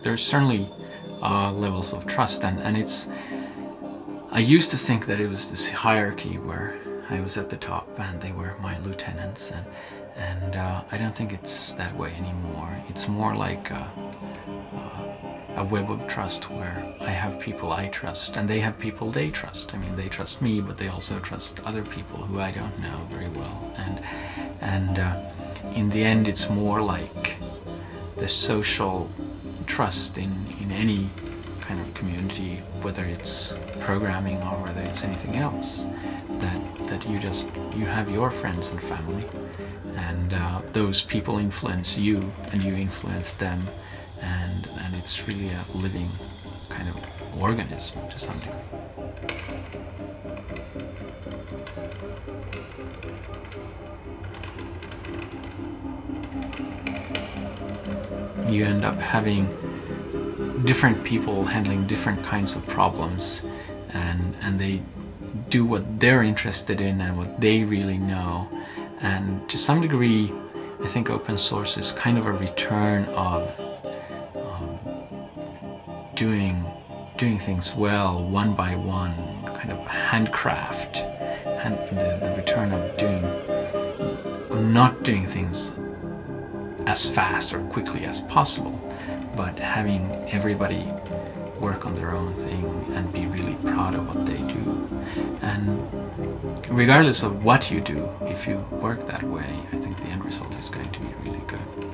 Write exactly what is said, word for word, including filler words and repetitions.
there's certainly uh, levels of trust, and, and it's, I used to think that it was this hierarchy where I was at the top and they were my lieutenants, and and uh, I don't think it's that way anymore. It's more like a, a, a web of trust where I have people I trust and they have people they trust. I mean, they trust me, but they also trust other people who I don't know very well. And and uh, in the end, it's more like the social trust in, in any kind of community, whether it's programming or whether it's anything else, that that you just, you have your friends and family, and uh, those people influence you and you influence them, and and it's really a living kind of organism to some degree. You end up having different people handling different kinds of problems, and and they do what they're interested in and what they really know. And to some degree, I think open source is kind of a return of um, doing doing things well, one by one, kind of handcraft, and the, the return of doing of not doing things as fast or quickly as possible, but having everybody work on their own thing and be really proud of what they do. And regardless of what you do, if you work that way, I think the end result is going to be really good.